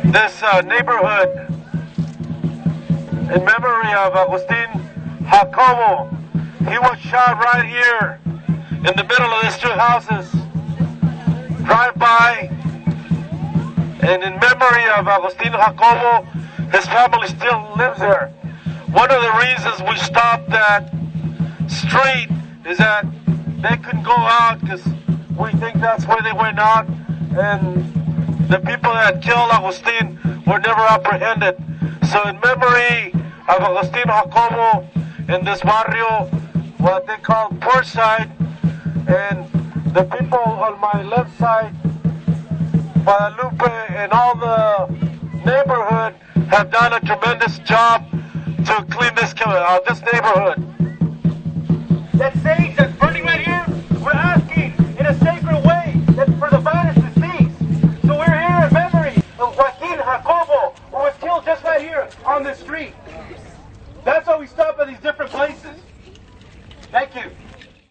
this neighborhood in memory of Agustin Jacobo. He was shot right here in the middle of these two houses. Drive by, and in memory of Agustin Jacobo, his family still lives there. One of the reasons we stopped that street is that they couldn't go out because we think that's where they went out, and the people that killed Agustin were never apprehended. So in memory of Agustin Jacobo in this barrio, what they call Portside, and the people on my left side, Guadalupe, and all the neighborhood have done a tremendous job to clean this neighborhood. That sage that's burning right here, we're asking in a sacred way that for the virus to cease. So we're here in memory of Joaquin Jacobo, who was killed just right here on this street. That's why we stop at these different places.